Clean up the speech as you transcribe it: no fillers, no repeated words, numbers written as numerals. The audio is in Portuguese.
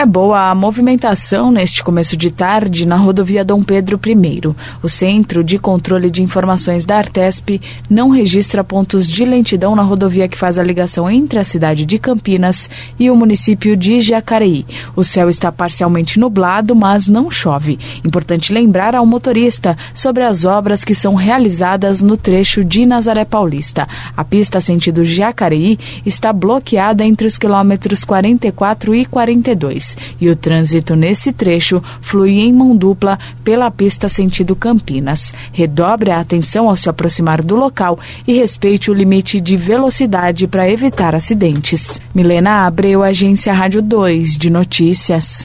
É boa a movimentação neste começo de tarde na rodovia Dom Pedro I. O Centro de Controle de Informações da Artesp não registra pontos de lentidão na rodovia que faz a ligação entre a cidade de Campinas e o município de Jacareí. O céu está parcialmente nublado, mas não chove. Importante lembrar ao motorista sobre as obras que são realizadas no trecho de Nazaré Paulista. A pista sentido Jacareí está bloqueada entre os quilômetros 44 e 42. E o trânsito nesse trecho flui em mão dupla pela pista sentido Campinas. Redobre a atenção ao se aproximar do local e respeite o limite de velocidade para evitar acidentes. Milena Abreu, Agência Rádio 2 de Notícias.